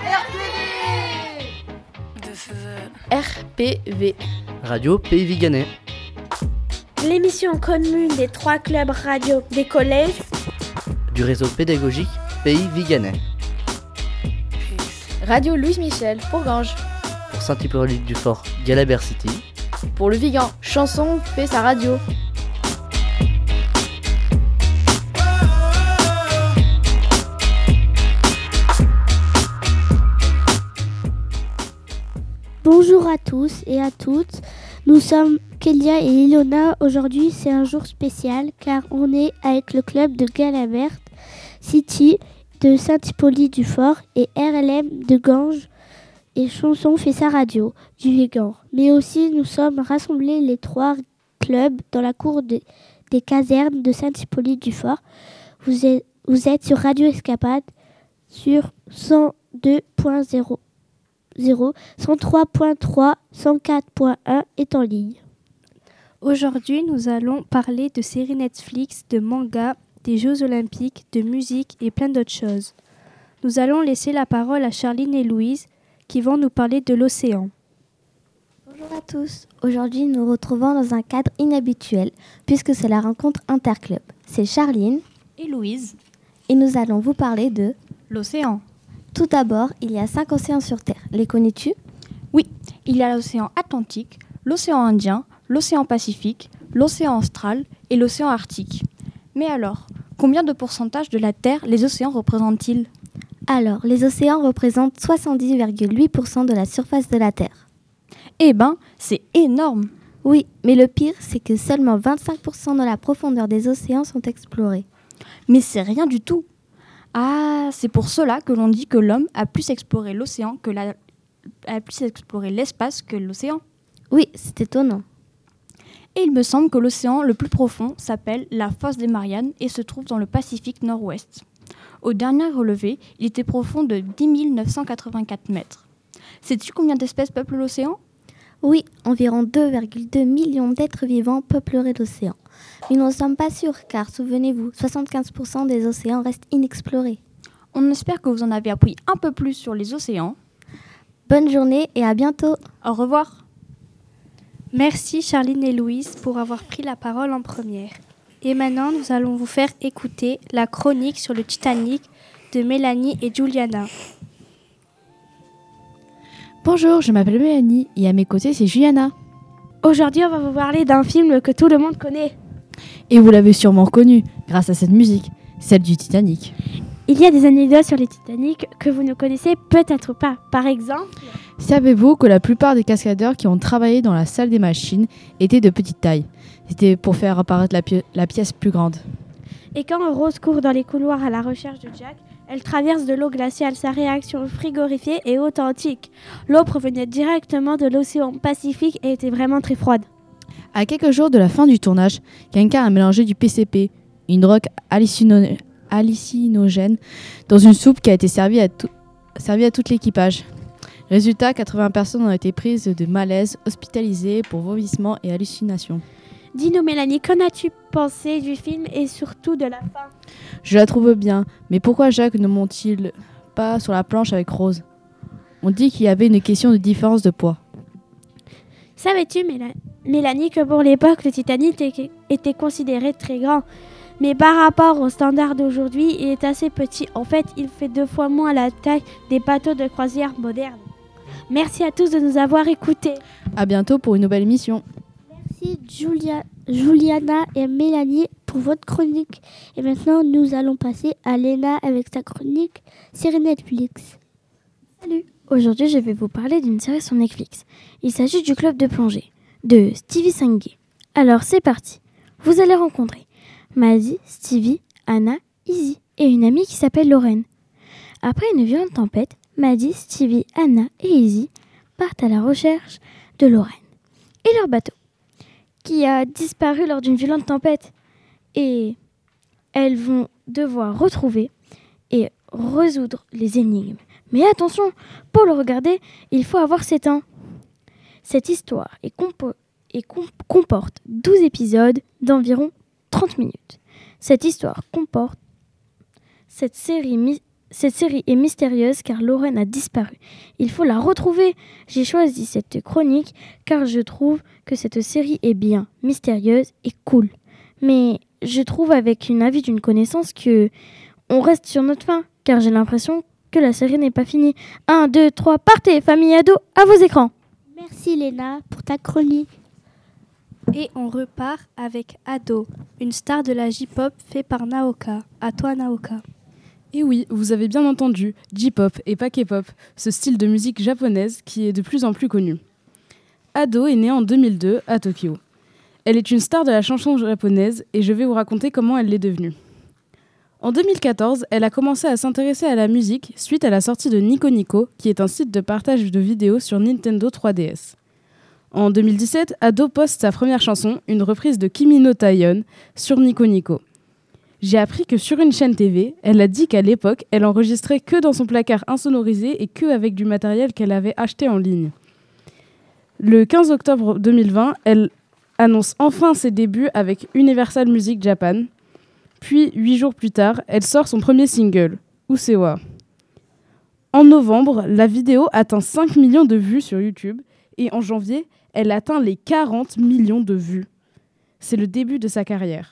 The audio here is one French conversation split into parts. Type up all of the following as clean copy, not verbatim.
RPV. Radio Pays Viganais. L'émission commune des 3 clubs radio des collèges du réseau pédagogique Pays Viganais. Radio Louise Michel pour Ganges. Pour Saint-Hippolyte-du-Fort, Galabert City. Pour le Vigan, Chanson fait sa radio. Bonjour à tous et à toutes, nous sommes Kélia et Ilona. Aujourd'hui c'est un jour spécial car on est avec le club de Galabert City de Saint-Hippolyte-du-Fort et RLM de Ganges et Chanson fait sa radio du Vigan. Mais aussi nous sommes rassemblés les 3 clubs dans la cour des casernes de Saint-Hippolyte-du-Fort. Vous êtes sur Radio Escapade sur 102.0. 103.3, 104.1 est en ligne. Aujourd'hui, nous allons parler de séries Netflix, de manga, des Jeux Olympiques, de musique et plein d'autres choses. Nous allons laisser la parole à Charline et Louise qui vont nous parler de l'océan. Bonjour à tous. Aujourd'hui, nous nous retrouvons dans un cadre inhabituel puisque c'est la rencontre interclub. C'est Charline et Louise et nous allons vous parler de l'océan. Tout d'abord, il y a 5 océans sur Terre. Les connais-tu ? Oui, il y a l'océan Atlantique, l'océan Indien, l'océan Pacifique, l'océan Austral et l'océan Arctique. Mais alors, combien de pourcentage de la Terre les océans représentent-ils ? Alors, les océans représentent 70,8% de la surface de la Terre. Eh ben, c'est énorme ! Oui, mais le pire, c'est que seulement 25% de la profondeur des océans sont explorés. Mais c'est rien du tout. Ah, c'est pour cela que l'on dit que l'homme a plus exploré l'océan a plus exploré l'espace que l'océan. Oui, c'est étonnant. Et il me semble que l'océan le plus profond s'appelle la fosse des Mariannes et se trouve dans le Pacifique Nord-Ouest. Au dernier relevé, il était profond de 10 984 mètres. Sais-tu combien d'espèces peuplent l'océan ? Oui, environ 2,2 millions d'êtres vivants peupleraient l'océan. Mais nous n'en sommes pas sûrs, car souvenez-vous, 75% des océans restent inexplorés. On espère que vous en avez appris un peu plus sur les océans. Bonne journée et à bientôt. Au revoir. Merci Charline et Louise pour avoir pris la parole en première. Et maintenant, nous allons vous faire écouter la chronique sur le Titanic de Mélanie et Juliana. Bonjour, je m'appelle Mélanie et à mes côtés c'est Juliana. Aujourd'hui, on va vous parler d'un film que tout le monde connaît. Et vous l'avez sûrement reconnu grâce à cette musique, celle du Titanic. Il y a des anecdotes sur les Titanic que vous ne connaissez peut-être pas. Par exemple, savez-vous que la plupart des cascadeurs qui ont travaillé dans la salle des machines étaient de petite taille ? C'était pour faire apparaître la pièce plus grande. Et quand Rose court dans les couloirs à la recherche de Jack, elle traverse de l'eau glaciale. Sa réaction frigorifiée est authentique. L'eau provenait directement de l'océan Pacifique et était vraiment très froide. À quelques jours de la fin du tournage, quelqu'un a mélangé du PCP, une drogue hallucinogène, dans une soupe qui a été servie à tout l'équipage. Résultat, 80 personnes ont été prises de malaise, hospitalisées pour vomissements et hallucinations. Dis-nous Mélanie, qu'en as-tu pensé du film et surtout de la fin ? Je la trouve bien, mais pourquoi Jacques ne monte-t-il pas sur la planche avec Rose ? On dit qu'il y avait une question de différence de poids. Savais-tu Mélanie que pour l'époque le Titanic était considéré très grand ? Mais par rapport aux standards d'aujourd'hui, il est assez petit. En fait, il fait 2 fois moins la taille des bateaux de croisière modernes. Merci à tous de nous avoir écoutés. À bientôt pour une nouvelle émission. Merci Juliana et Mélanie pour votre chronique. Et maintenant, nous allons passer à Léna avec sa chronique série Netflix. Salut. Aujourd'hui, je vais vous parler d'une série sur Netflix. Il s'agit du Club de plongée de Stevie Sangé. Alors, c'est parti. Vous allez rencontrer Maddie, Stevie, Anna, Izzy et une amie qui s'appelle Lorraine. Après une violente tempête, Maddie, Stevie, Anna et Izzy partent à la recherche de Lorraine et leur bateau, qui a disparu lors d'une violente tempête. Et elles vont devoir retrouver et résoudre les énigmes. Mais attention, pour le regarder, il faut avoir 7 ans. Cette histoire comporte 12 épisodes d'environ 30 minutes. Cette série Cette série est mystérieuse car Lauren a disparu. Il faut la retrouver. J'ai choisi cette chronique car je trouve que cette série est bien, mystérieuse et cool. Mais je trouve avec une avis d'une connaissance que on reste sur notre faim car j'ai l'impression que la série n'est pas finie. 1, 2, 3, partez, famille ado, à vos écrans. Merci Léna pour ta chronique. Et on repart avec Ado, une star de la J-pop fait par Naoka. À toi Naoka. Et oui, vous avez bien entendu, J-pop et pas K-pop, ce style de musique japonaise qui est de plus en plus connu. Ado est née en 2002 à Tokyo. Elle est une star de la chanson japonaise et je vais vous raconter comment elle l'est devenue. En 2014, elle a commencé à s'intéresser à la musique suite à la sortie de Nico Nico, qui est un site de partage de vidéos sur Nintendo 3DS. En 2017, Ado poste sa première chanson, une reprise de Kimi no Taiyon, sur Nico Nico. J'ai appris que sur une chaîne TV, elle a dit qu'à l'époque, elle enregistrait que dans son placard insonorisé et que avec du matériel qu'elle avait acheté en ligne. Le 15 octobre 2020, elle annonce enfin ses débuts avec Universal Music Japan. Puis, 8 jours plus tard, elle sort son premier single, Usewa. En novembre, la vidéo atteint 5 millions de vues sur YouTube et en janvier, elle atteint les 40 millions de vues. C'est le début de sa carrière.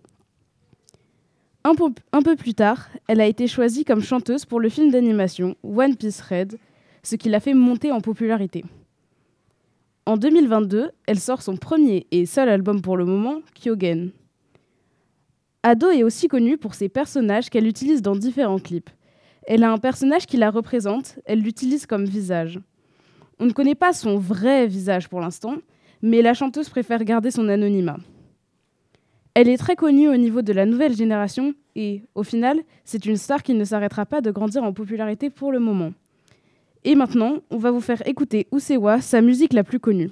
Un peu plus tard, elle a été choisie comme chanteuse pour le film d'animation One Piece Red, ce qui l'a fait monter en popularité. En 2022, elle sort son premier et seul album pour le moment, Kyogen. Ado est aussi connue pour ses personnages qu'elle utilise dans différents clips. Elle a un personnage qui la représente, elle l'utilise comme visage. On ne connaît pas son vrai visage pour l'instant, mais la chanteuse préfère garder son anonymat. Elle est très connue au niveau de la nouvelle génération et, au final, c'est une star qui ne s'arrêtera pas de grandir en popularité pour le moment. Et maintenant, on va vous faire écouter Usewa, sa musique la plus connue.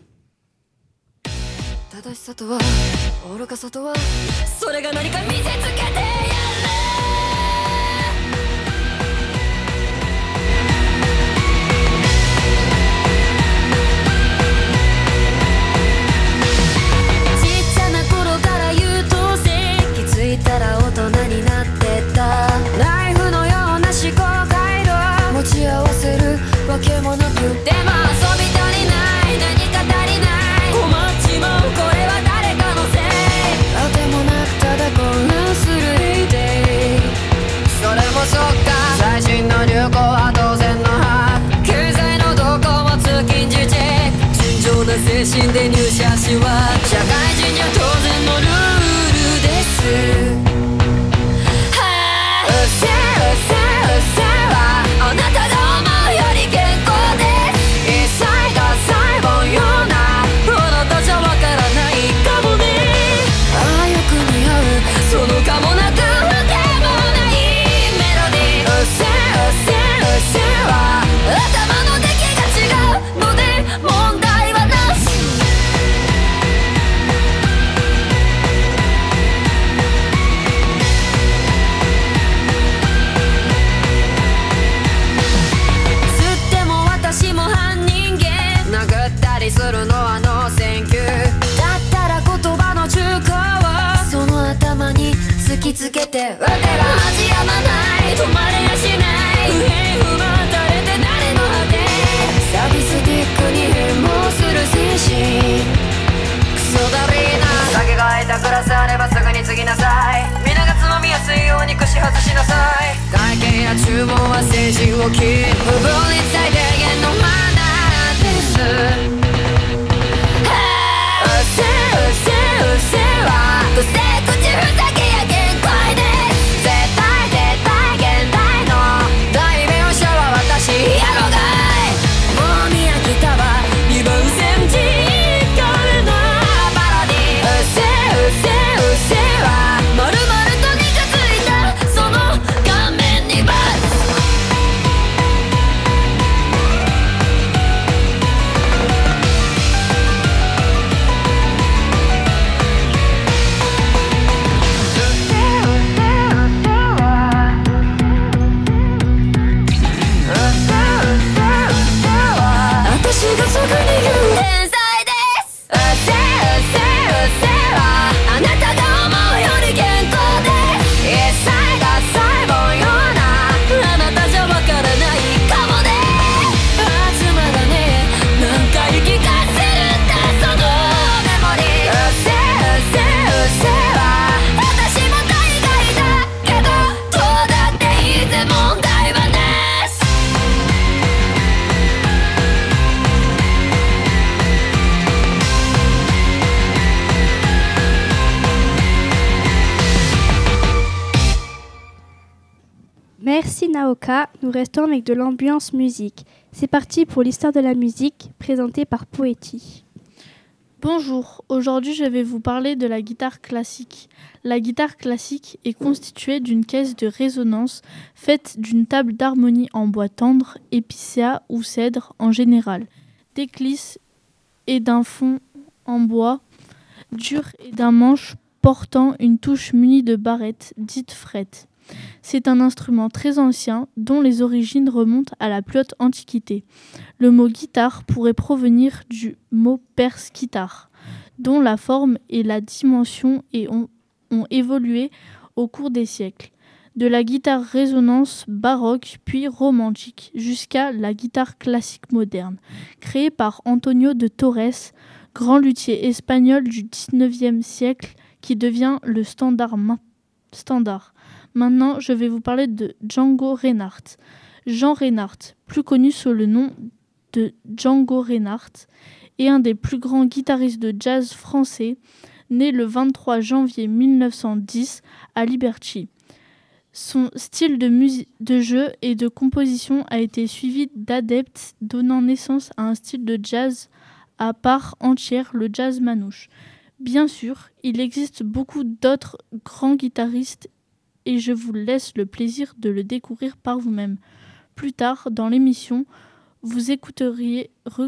Merci Naoka, nous restons avec de l'ambiance musique. C'est parti pour l'histoire de la musique, présentée par Poeti. Bonjour, aujourd'hui je vais vous parler de la guitare classique. La guitare classique est constituée d'une caisse de résonance faite d'une table d'harmonie en bois tendre, épicéa ou cèdre en général, d'éclisse et d'un fond en bois dur et d'un manche portant une touche munie de barrette, dite frette. C'est un instrument très ancien dont les origines remontent à la plus haute antiquité. Le mot guitare pourrait provenir du mot perse guitare, dont la forme et la dimension ont évolué au cours des siècles. De la guitare résonance baroque puis romantique jusqu'à la guitare classique moderne, créée par Antonio de Torres, grand luthier espagnol du XIXe siècle qui devient le standard. Maintenant, je vais vous parler de Django Reinhardt. Jean Reinhardt, plus connu sous le nom de Django Reinhardt, est un des plus grands guitaristes de jazz français, né le 23 janvier 1910 à Liberty. Son style de jeu et de composition a été suivi d'adeptes, donnant naissance à un style de jazz à part entière, le jazz manouche. Bien sûr, il existe beaucoup d'autres grands guitaristes et je vous laisse le plaisir de le découvrir par vous-même. Plus tard, dans l'émission, vous écouterez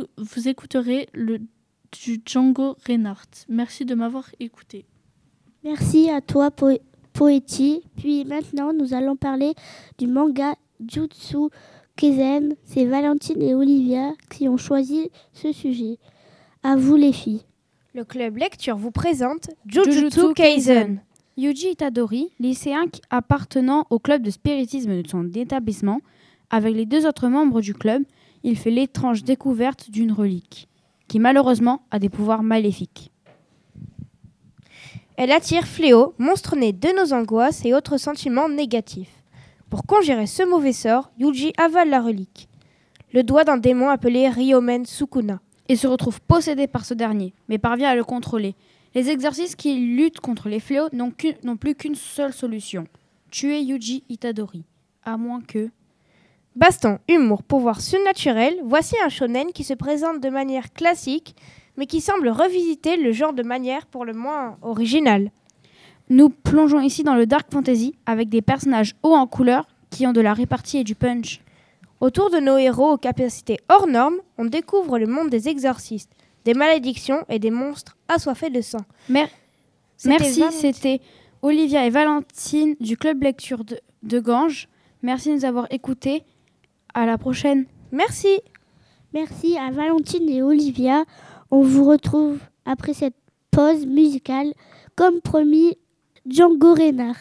du Django Reinhardt. Merci de m'avoir écouté. Merci à toi, Poeti. Puis maintenant, nous allons parler du manga Jujutsu Kaisen. C'est Valentine et Olivia qui ont choisi ce sujet. À vous les filles. Le club lecture vous présente Jujutsu Kaisen. Yuji Itadori, lycéen appartenant au club de spiritisme de son établissement, avec les 2 autres membres du club, il fait l'étrange découverte d'une relique, qui malheureusement a des pouvoirs maléfiques. Elle attire fléaux, monstres nés de nos angoisses et autres sentiments négatifs. Pour conjurer ce mauvais sort, Yuji avale la relique, le doigt d'un démon appelé Ryomen Sukuna, et se retrouve possédé par ce dernier, mais parvient à le contrôler. Les exorcistes qui luttent contre les fléaux n'ont plus qu'une seule solution, tuer Yuji Itadori, à moins que... Baston, humour, pouvoir surnaturel, voici un shonen qui se présente de manière classique, mais qui semble revisiter le genre de manière pour le moins originale. Nous plongeons ici dans le dark fantasy, avec des personnages hauts en couleur qui ont de la répartie et du punch. Autour de nos héros aux capacités hors normes, on découvre le monde des exorcistes, des malédictions et des monstres assoiffés de sang. Merci, c'était Olivia et Valentine du club lecture de Ganges. Merci de nous avoir écoutés. À la prochaine. Merci. Merci à Valentine et Olivia. On vous retrouve après cette pause musicale. Comme promis, Django Reinhardt.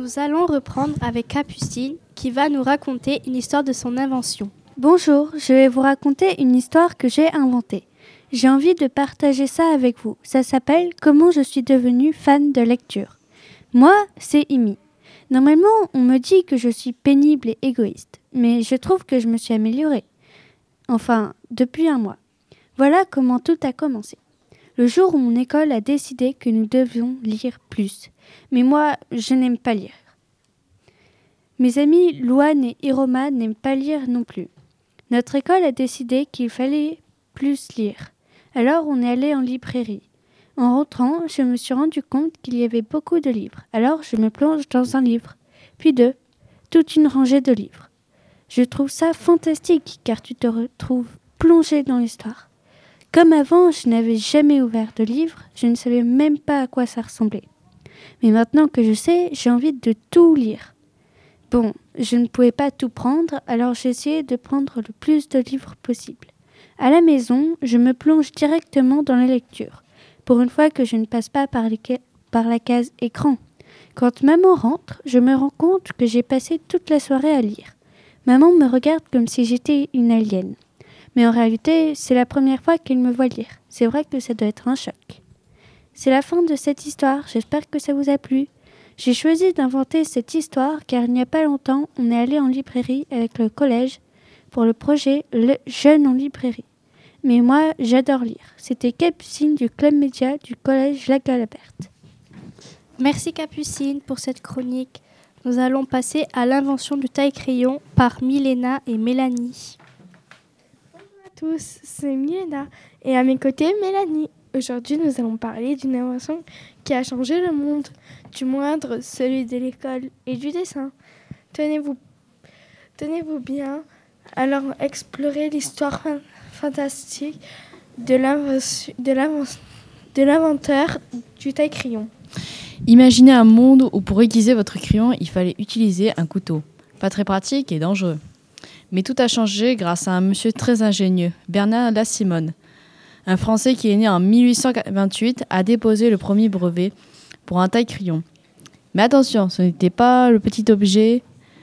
Nous allons reprendre avec Capucine qui va nous raconter une histoire de son invention. Bonjour, je vais vous raconter une histoire que j'ai inventée. J'ai envie de partager ça avec vous. Ça s'appelle « Comment je suis devenue fan de lecture ». Moi, c'est Imi. Normalement, on me dit que je suis pénible et égoïste, mais je trouve que je me suis améliorée. Enfin, depuis un mois. Voilà comment tout a commencé. Le jour où mon école a décidé que nous devions lire plus. Mais moi, je n'aime pas lire. Mes amis Louane et Iroma n'aiment pas lire non plus. Notre école a décidé qu'il fallait plus lire. Alors on est allé en librairie. En rentrant, je me suis rendu compte qu'il y avait beaucoup de livres. Alors je me plonge dans un livre, puis deux, toute une rangée de livres. Je trouve ça fantastique car tu te retrouves plongé dans l'histoire. Comme avant, je n'avais jamais ouvert de livre, je ne savais même pas à quoi ça ressemblait. Mais maintenant que je sais, j'ai envie de tout lire. Bon, je ne pouvais pas tout prendre, alors j'ai essayé de prendre le plus de livres possible. À la maison, je me plonge directement dans la lecture, pour une fois que je ne passe pas par la case écran. Quand maman rentre, je me rends compte que j'ai passé toute la soirée à lire. Maman me regarde comme si j'étais une alien. Mais en réalité, c'est la première fois qu'elle me voit lire. C'est vrai que ça doit être un choc. C'est la fin de cette histoire, j'espère que ça vous a plu. J'ai choisi d'inventer cette histoire car il n'y a pas longtemps, on est allé en librairie avec le collège pour le projet Le Jeune en librairie. Mais moi, j'adore lire. C'était Capucine du Club Média du collège La Galaberte. Merci Capucine pour cette chronique. Nous allons passer à l'invention du taille-crayon par Milena et Mélanie. Bonjour à tous, c'est Milena et à mes côtés Mélanie. Aujourd'hui, nous allons parler d'une invention qui a changé le monde, du moindre, celui de l'école et du dessin. Tenez-vous bien, alors explorez l'histoire fantastique de l'inventeur du taille-crayon. Imaginez un monde où pour aiguiser votre crayon, il fallait utiliser un couteau. Pas très pratique et dangereux. Mais tout a changé grâce à un monsieur très ingénieux, Bernard Lassimone. Un Français qui est né en 1828 a déposé le premier brevet pour un taille-crayon. Mais attention, ce n'était pas le petit objet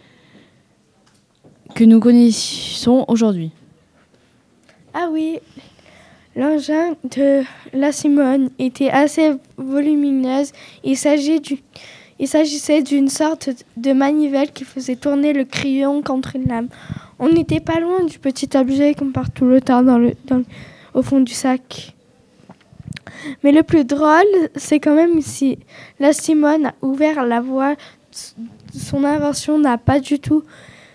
que nous connaissons aujourd'hui. Ah oui, l'engin de Lassimone était assez volumineuse. Il s'agissait d'une sorte de manivelle qui faisait tourner le crayon contre une lame. On n'était pas loin du petit objet qu'on porte tout le temps au fond du sac. Mais le plus drôle, c'est quand même si Lassimone a ouvert la voie, son invention n'a pas du tout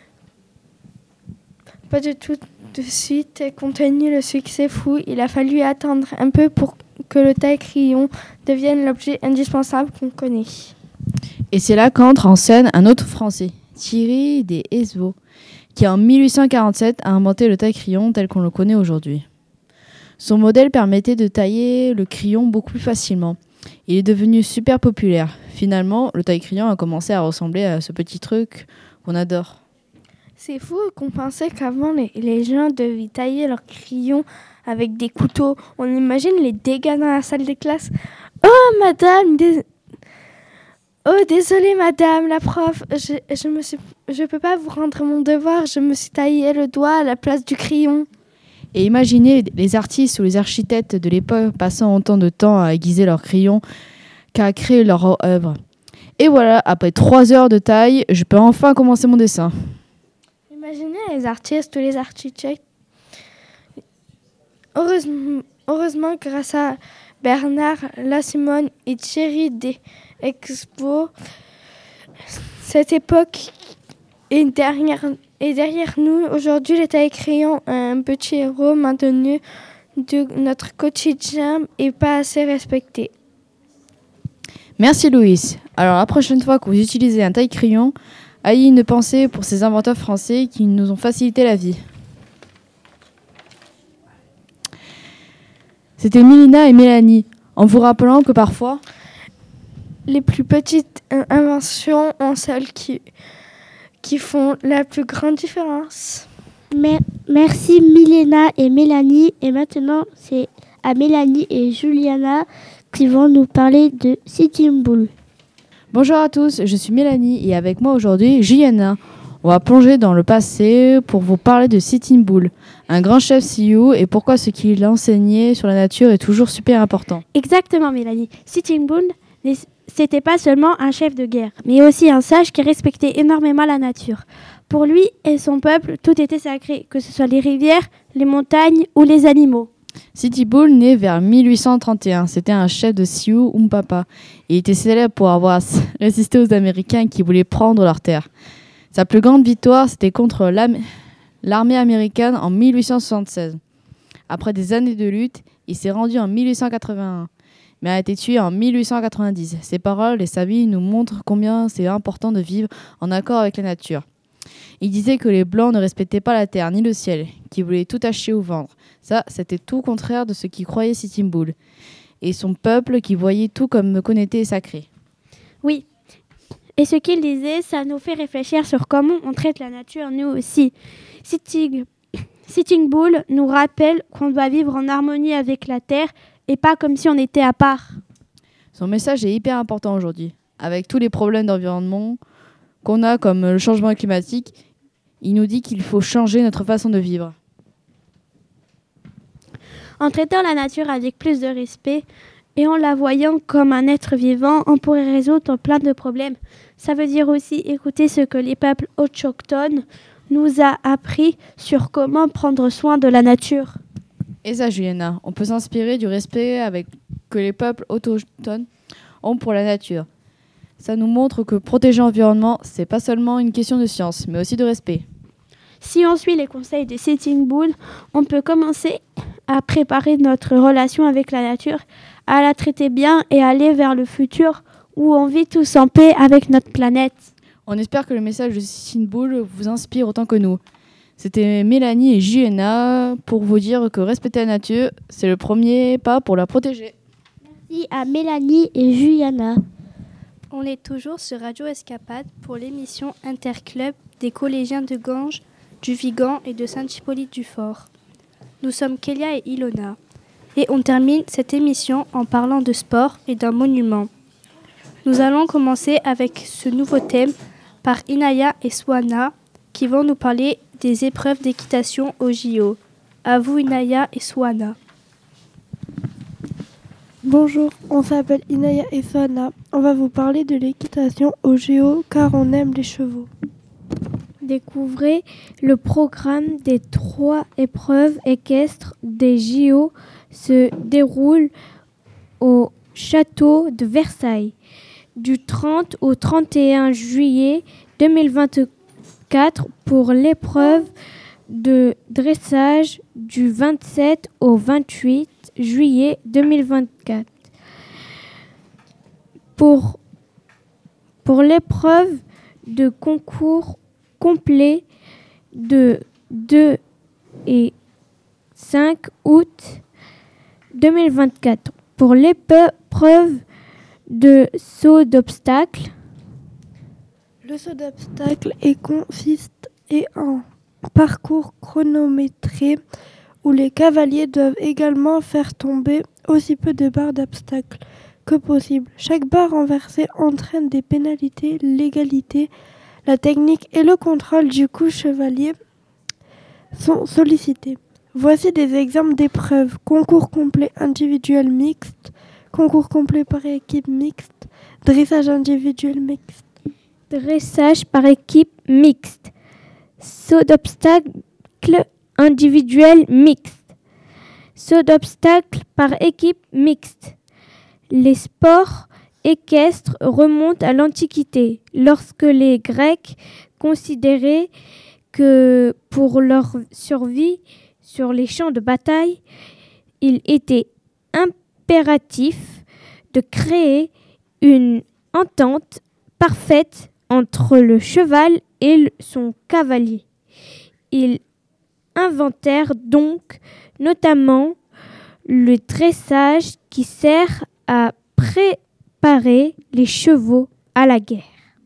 de suite contenu le succès fou. Il a fallu attendre un peu pour que le taille-crayon devienne l'objet indispensable qu'on connaît. Et c'est là qu'entre en scène un autre Français, Thierry Deshayes, qui en 1847 a inventé le taille-crayon tel qu'on le connaît aujourd'hui. Son modèle permettait de tailler le crayon beaucoup plus facilement. Il est devenu super populaire. Finalement, le taille-crayon a commencé à ressembler à ce petit truc qu'on adore. C'est fou qu'on pensait qu'avant, les gens devaient tailler leurs crayons avec des couteaux. On imagine les dégâts dans la salle de classe. « Oh, madame Oh, désolée, madame, la prof. Je peux pas vous rendre mon devoir. Je me suis taillé le doigt à la place du crayon. » Et imaginez les artistes ou les architectes de l'époque passant autant de temps à aiguiser leurs crayons qu'à créer leur œuvre. Et voilà, après 3 heures de taille, je peux enfin commencer mon dessin. Imaginez les artistes ou les architectes. Heureusement, grâce à Bernard Lassimone et Thierry Deshayes, cette époque est derrière nous. Aujourd'hui, le taille-crayon est un petit héros maintenu de notre quotidien et pas assez respecté. Merci Louise. Alors la prochaine fois que vous utilisez un taille-crayon, ayez une pensée pour ces inventeurs français qui nous ont facilité la vie. C'était Milena et Mélanie, en vous rappelant que parfois, les plus petites inventions en celles qui font la plus grande différence. Merci Milena et Mélanie. Et maintenant, c'est à Mélanie et Juliana qui vont nous parler de Sitting Bull. Bonjour à tous, je suis Mélanie et avec moi aujourd'hui Juliana. On va plonger dans le passé pour vous parler de Sitting Bull, un grand chef Sioux et pourquoi ce qu'il enseignait sur la nature est toujours super important. Exactement Mélanie. Sitting Bull, c'était pas seulement un chef de guerre, mais aussi un sage qui respectait énormément la nature. Pour lui et son peuple, tout était sacré, que ce soit les rivières, les montagnes ou les animaux. Sitting Bull naît vers 1831. C'était un chef de Sioux Umpapa. Il était célèbre pour avoir résisté aux Américains qui voulaient prendre leurs terres. Sa plus grande victoire, c'était contre l'armée américaine en 1876. Après des années de lutte, il s'est rendu en 1881, mais a été tué en 1890. Ses paroles et sa vie nous montrent combien c'est important de vivre en accord avec la nature. Il disait que les Blancs ne respectaient pas la terre ni le ciel, qu'ils voulaient tout acheter ou vendre. Ça, c'était tout contraire de ce qu'il croyait Sitting Bull. Et son peuple qui voyait tout comme connecté et sacré. Oui, et ce qu'il disait, ça nous fait réfléchir sur comment on traite la nature, nous aussi. Sitting Bull nous rappelle qu'on doit vivre en harmonie avec la terre et pas comme si on était à part. Son message est hyper important aujourd'hui. Avec tous les problèmes d'environnement qu'on a comme le changement climatique, il nous dit qu'il faut changer notre façon de vivre. En traitant la nature avec plus de respect et en la voyant comme un être vivant, on pourrait résoudre plein de problèmes. Ça veut dire aussi écouter ce que les peuples autochtones nous a appris sur comment prendre soin de la nature. Et ça, Juliana, on peut s'inspirer du respect que les peuples autochtones ont pour la nature. Ça nous montre que protéger l'environnement, c'est pas seulement une question de science, mais aussi de respect. Si on suit les conseils de Sitting Bull, on peut commencer à préparer notre relation avec la nature, à la traiter bien et aller vers le futur où on vit tous en paix avec notre planète. On espère que le message de Sitting Bull vous inspire autant que nous. C'était Mélanie et Juliana pour vous dire que respecter la nature, c'est le premier pas pour la protéger. Merci à Mélanie et Juliana. On est toujours sur Radio Escapade pour l'émission Interclub des collégiens de Ganges, du Vigan et de Saint-Hippolyte-du-Fort. Nous sommes Kélia et Ilona et on termine cette émission en parlant de sport et d'un monument. Nous allons commencer avec ce nouveau thème par Inaya et Swana qui vont nous parler des épreuves d'équitation au JO. À vous Inaya et Swana. Bonjour, on s'appelle Inaya et Swana. On va vous parler de l'équitation au JO car on aime les chevaux. Découvrez le programme des 3 épreuves équestres des JO se déroule au château de Versailles du 30 au 31 juillet 2024 pour l'épreuve de dressage du 27 au 28 juillet 2024. Pour l'épreuve de concours complet de 2 et 5 août 2024. Pour l'épreuve de saut d'obstacle, le saut d'obstacle consiste en parcours chronométré où les cavaliers doivent également faire tomber aussi peu de barres d'obstacle que possible. Chaque barre renversée entraîne des pénalités, l'égalité, la technique et le contrôle du coup chevalier sont sollicités. Voici des exemples d'épreuves. Concours complet individuel mixte, concours complet par équipe mixte, dressage individuel mixte. Dressage par équipe mixte, saut d'obstacle individuel mixte, saut d'obstacle par équipe mixte. Les sports équestres remontent à l'Antiquité, lorsque les Grecs considéraient que pour leur survie sur les champs de bataille, il était impératif de créer une entente parfaite entre le cheval et son cavalier. Ils inventèrent donc notamment le dressage qui sert à préparer les chevaux à la guerre.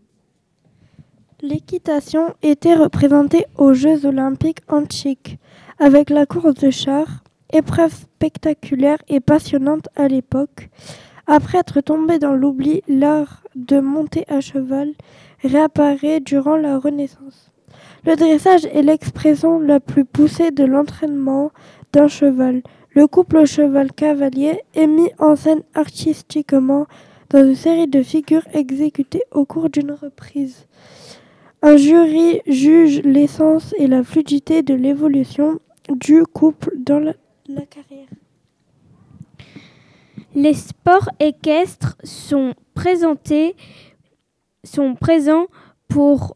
L'équitation était représentée aux Jeux olympiques antiques avec la course de chars, épreuve spectaculaire et passionnante à l'époque, Après être tombée dans l'oubli, l'art de monter à cheval réapparaît durant la Renaissance. Le dressage est l'expression la plus poussée de l'entraînement d'un cheval. Le couple cheval-cavalier est mis en scène artistiquement dans une série de figures exécutées au cours d'une reprise. Un jury juge l'essence et la fluidité de l'évolution du couple dans la carrière. Les sports équestres sont présents pour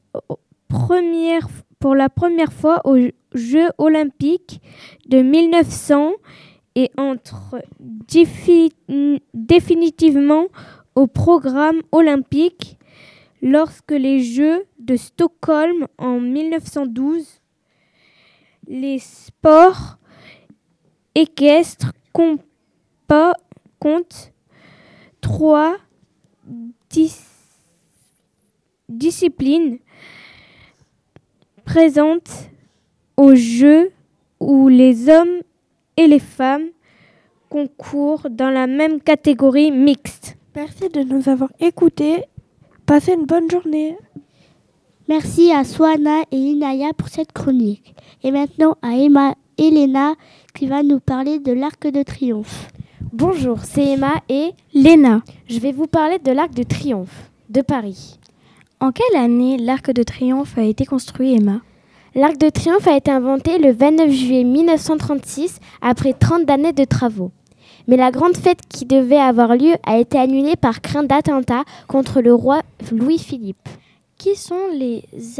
la première fois aux Jeux olympiques de 1900 et entrent définitivement au programme olympique lorsque les Jeux de Stockholm en 1912. Les sports équestres comptent 3 disciplines présentes aux Jeux où les hommes et les femmes concourent dans la même catégorie mixte. Merci de nous avoir écoutés. Passez une bonne journée. Merci à Swana et Inaya pour cette chronique. Et maintenant à Emma et Léna qui va nous parler de l'Arc de Triomphe. Bonjour, c'est Emma et Léna. Je vais vous parler de l'Arc de Triomphe de Paris. En quelle année l'Arc de Triomphe a été construit, Emma ? L'Arc de Triomphe a été inventé le 29 juillet 1936 après 30 années de travaux. Mais la grande fête qui devait avoir lieu a été annulée par crainte d'attentat contre le roi Louis-Philippe. Qui sont les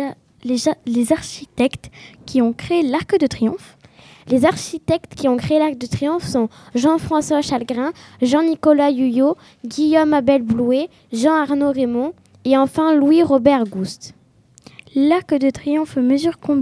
architectes qui ont créé l'Arc de Triomphe ? Les architectes qui ont créé l'Arc de Triomphe sont Jean-François Chalgrin, Jean-Nicolas Huyot, Guillaume Abel Blouet, Jean-Arnaud Raymond et enfin Louis-Robert Gouste. L'Arc de Triomphe mesure combien ?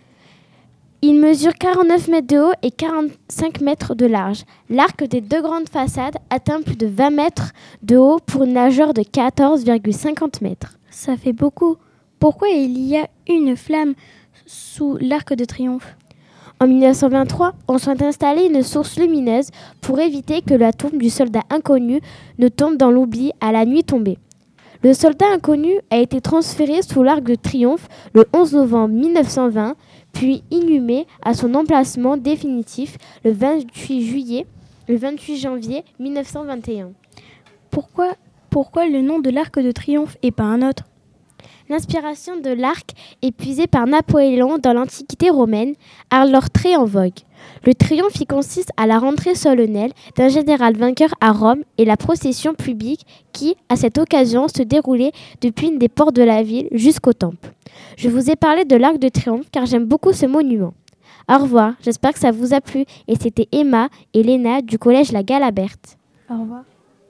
Il mesure 49 mètres de haut et 45 mètres de large. L'arc des deux grandes façades atteint plus de 20 mètres de haut pour une largeur de 14,50 mètres. Ça fait beaucoup. Pourquoi il y a une flamme sous l'Arc de Triomphe ? En 1923, on souhaite installer une source lumineuse pour éviter que la tombe du soldat inconnu ne tombe dans l'oubli à la nuit tombée. Le soldat inconnu a été transféré sous l'Arc de Triomphe le 11 novembre 1920, puis inhumé à son emplacement définitif le 28 janvier 1921. Pourquoi le nom de l'Arc de Triomphe et pas un autre ? L'inspiration de l'arc est puisée par Napoléon dans l'Antiquité romaine, alors très en vogue. Le triomphe y consiste à la rentrée solennelle d'un général vainqueur à Rome et la procession publique qui, à cette occasion, se déroulait depuis une des portes de la ville jusqu'au temple. Je vous ai parlé de l'Arc de Triomphe car j'aime beaucoup ce monument. Au revoir, j'espère que ça vous a plu et c'était Emma et Léna du collège La Galaberte. Au revoir.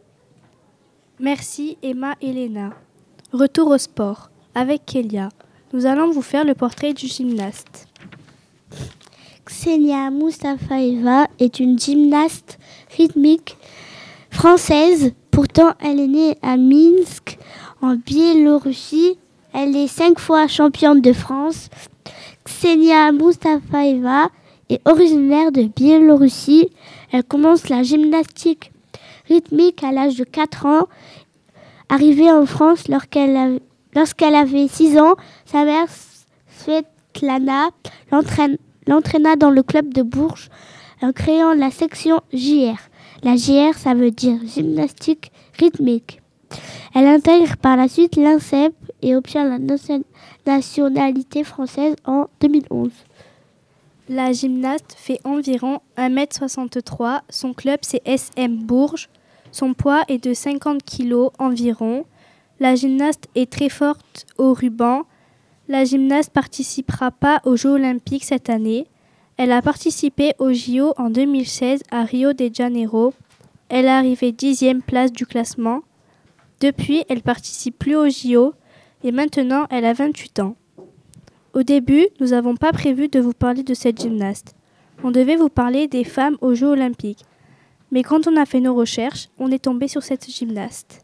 Merci Emma et Léna. Retour au sport. Avec Kélia, nous allons vous faire le portrait du gymnaste. Ksenia Mustafaeva est une gymnaste rythmique française. Pourtant, elle est née à Minsk, en Biélorussie. Elle est 5 fois championne de France. Ksenia Mustafaeva est originaire de Biélorussie. Elle commence la gymnastique rythmique à l'âge de 4 ans. Arrivée en France lorsqu'elle avait 6 ans, sa mère, Svetlana, l'entraîna dans le club de Bourges en créant la section JR. La JR, ça veut dire gymnastique rythmique. Elle intègre par la suite l'INSEP et obtient la nationalité française en 2011. La gymnaste fait environ 1m63. Son club, c'est SM Bourges. Son poids est de 50 kg environ. La gymnaste est très forte au ruban. La gymnaste participera pas aux Jeux olympiques cette année. Elle a participé aux JO en 2016 à Rio de Janeiro. Elle est arrivée 10e place du classement. Depuis, elle participe plus aux JO et maintenant, elle a 28 ans. Au début, nous n'avons pas prévu de vous parler de cette gymnaste. On devait vous parler des femmes aux Jeux olympiques. Mais quand on a fait nos recherches, on est tombé sur cette gymnaste.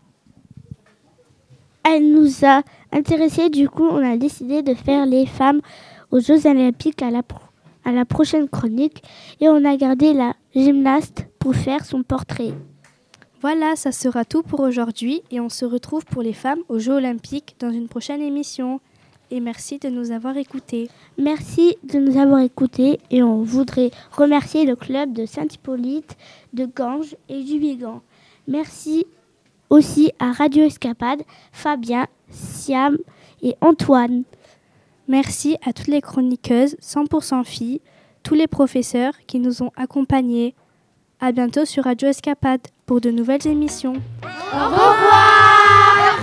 Elle nous a intéressés, du coup on a décidé de faire les femmes aux Jeux olympiques à la prochaine chronique et on a gardé la gymnaste pour faire son portrait. Voilà, ça sera tout pour aujourd'hui et on se retrouve pour les femmes aux Jeux Olympiques dans une prochaine émission. Et merci de nous avoir écoutés. Merci de nous avoir écoutés et on voudrait remercier le club de Saint-Hippolyte, de Ganges et du Vigan. Merci aussi à Radio Escapade, Fabien, Siam et Antoine. Merci à toutes les chroniqueuses 100% filles, tous les professeurs qui nous ont accompagnés. À bientôt sur Radio Escapade pour de nouvelles émissions. Au revoir.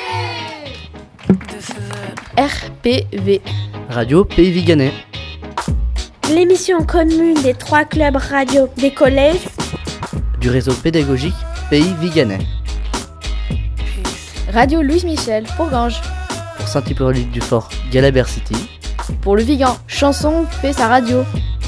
RPV. Radio Pays Viganais. L'émission commune des 3 clubs radio des collèges Du réseau pédagogique Pays Viganais. Radio Louise Michel pour Ganges. Pour Saint-Hippolyte du Fort, Galabert City. Pour le Vigan, Chanson fait sa radio.